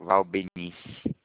Valbenice.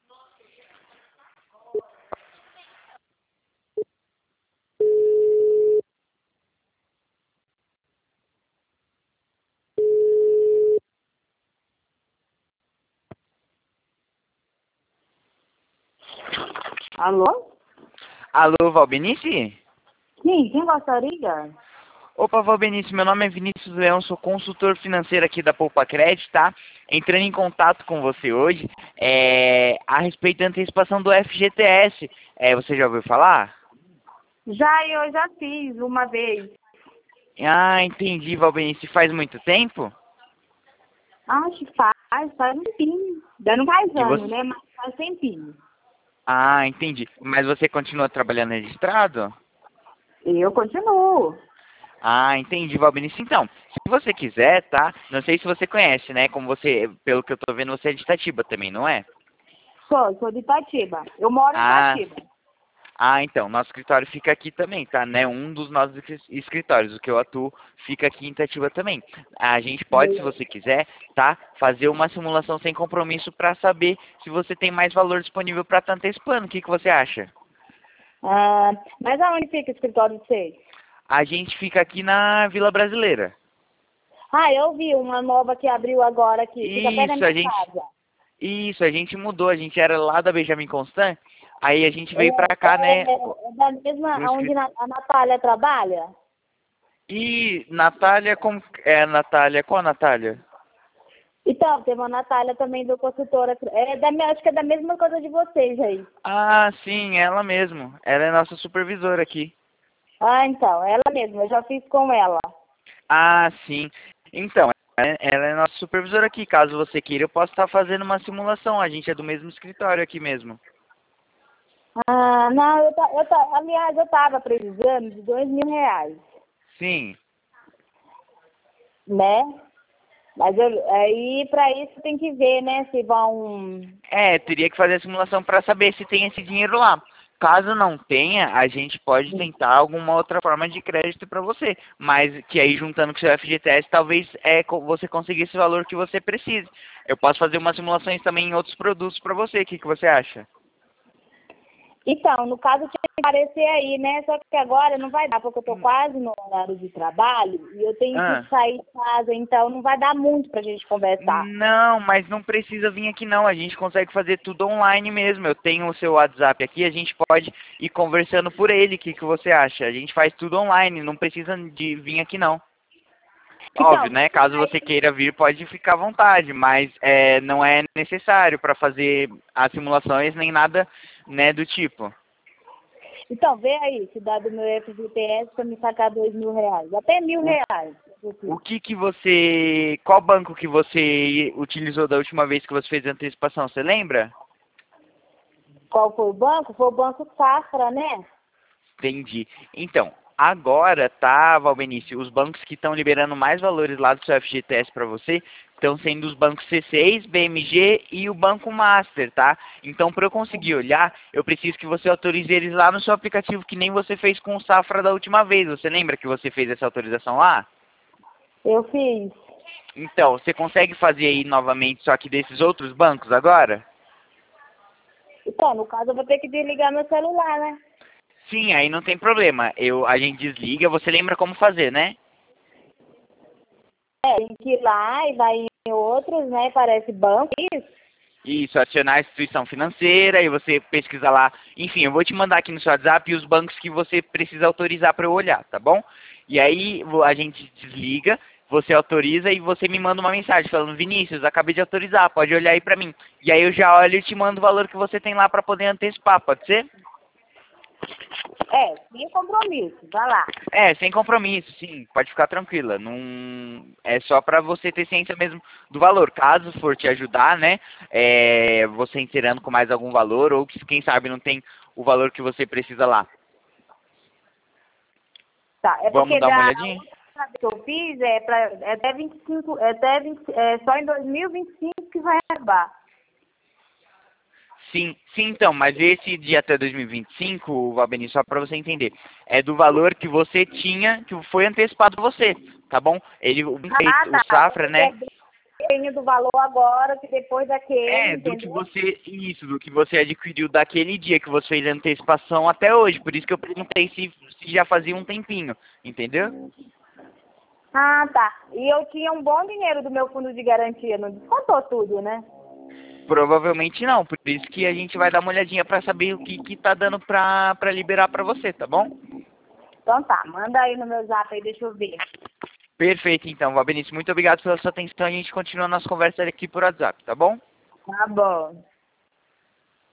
Alô? Alô, Valbenice? Sim, quem gostaria? Opa, Valbenice, meu nome é Vinícius Leão, sou consultor financeiro aqui da Poupa Crédito, tá? Entrando em contato com você hoje a respeito da antecipação do FGTS. Você já ouviu falar? Eu já fiz uma vez. Ah, entendi, Valbenice. Faz muito tempo? Acho que faz um tempinho. Ainda não faz Que ano, você... né? Mas faz tempinho. Ah, entendi. Mas você continua trabalhando registrado? Eu continuo. Ah, entendi, Valbenice. Então, se você quiser, tá? Não sei se você conhece, né? Como você, pelo que eu tô vendo, você é de Itatiba também, não é? Sou de Itatiba. Eu moro em Ah, Itatiba. então, nosso escritório fica aqui também, tá? Né? Um dos nossos escritórios, o que eu atuo, fica aqui em Itatiba também. A gente pode, se você quiser, tá? Fazer uma simulação sem compromisso para saber se você tem mais valor disponível para estar antecipando. O que que você acha? Ah, mas aonde fica o escritório de vocês? A gente fica aqui na Vila Brasileira. Ah, eu vi uma nova que abriu agora aqui. Fica perto da Isso, minha casa. a gente mudou, a gente era lá da Benjamin Constant, aí a gente veio pra cá, né, É da mesma pro onde escritório. a Natália trabalha? E Natália, como é a Natália? Qual a Natália? Então, tem uma Natália também do consultora. Acho que é da mesma coisa de vocês aí. Ah, sim, ela mesmo. Ela é nossa supervisora aqui. Ah, então, ela mesma, eu já fiz com ela. Ah, sim. Então, ela é nossa supervisora aqui. Caso você queira, eu posso estar fazendo uma simulação. A gente é do mesmo escritório aqui mesmo. Ah, não, aliás, eu estava precisando de R$ 2.000, Sim. né? Mas aí, para isso, tem que ver, né, se vão... Teria que fazer a simulação para saber se tem esse dinheiro lá. Caso não tenha, a gente pode tentar alguma outra forma de crédito para você. Mas que aí, juntando com o seu FGTS, talvez você consiga esse valor que você precise. Eu posso fazer umas simulações também em outros produtos para você. O que que você acha? Então, no caso, tinha que aparecer aí, né? Só que agora não vai dar, porque eu tô quase no horário de trabalho e eu tenho que Ah. sair de casa, então não vai dar muito pra gente conversar. Não, mas não precisa vir aqui não. A gente consegue fazer tudo online mesmo. Eu tenho o seu WhatsApp aqui, a gente pode ir conversando por ele. O que que você acha? A gente faz tudo online, não precisa de vir aqui não. Óbvio, Então, né? Caso você queira vir, pode ficar à vontade, mas não é necessário para fazer as simulações nem nada, né, do tipo. então, vê aí, se dá do meu FGTS para me sacar R$ 2.000. Até O, R$ 1.000. o que que você... Qual banco que você utilizou da última vez que você fez a antecipação? Você lembra? Qual foi o banco? Foi o Banco Safra, né? Entendi. Então, agora, tá, Valbenício, os bancos que estão liberando mais valores lá do seu FGTS para você estão sendo os bancos C6, BMG e o Banco Master, tá? Então, para eu conseguir olhar, eu preciso que você autorize eles lá no seu aplicativo, que nem você fez com o Safra da última vez. Você lembra que você fez essa autorização lá? Eu fiz. Então, você consegue fazer aí novamente, só que desses outros bancos agora? Então, no caso, eu vou ter que desligar meu celular, né? Sim, aí não tem problema. A gente desliga, você lembra como fazer, né? Tem que ir lá e vai em outros, né? Parece banco, isso. Isso, adicionar a instituição financeira e você pesquisa lá. Enfim, eu vou te mandar aqui no seu WhatsApp os bancos que você precisa autorizar para eu olhar, tá bom? E aí a gente desliga, você autoriza e você me manda uma mensagem falando: Vinícius, acabei de autorizar, pode olhar aí para mim. E aí eu já olho e te mando o valor que você tem lá para poder antecipar, pode ser? Sem compromisso, vai lá. Sem compromisso, sim, pode ficar tranquila. Não é só para você ter ciência mesmo do valor. Caso for te ajudar, né, você inteirando com mais algum valor ou que quem sabe não tem o valor que você precisa lá. Tá, é Vamos porque dar uma da olhadinha? última vez que eu fiz é até 25, só em 2025 que vai acabar. Sim, sim, então, mas esse dia até 2025, Valbeni, só para você entender, é do valor que você tinha, que foi antecipado pra você, tá bom? O Ah, tá. Safra, né? tenho do valor agora, que depois daquele, Do que entendeu? do que você adquiriu daquele dia que você fez a antecipação até hoje. Por isso que eu perguntei se já fazia um tempinho, entendeu? Ah, tá. E eu tinha um bom dinheiro do meu fundo de garantia, não descontou tudo, né? Provavelmente não, por isso que a gente vai dar uma olhadinha pra saber o que tá dando pra liberar pra você, tá bom? Então tá, manda aí no meu zap aí, deixa eu ver. Perfeito, então, Valbenice, muito obrigado pela sua atenção. A gente continua nossa conversa aqui por WhatsApp, tá bom? Tá bom.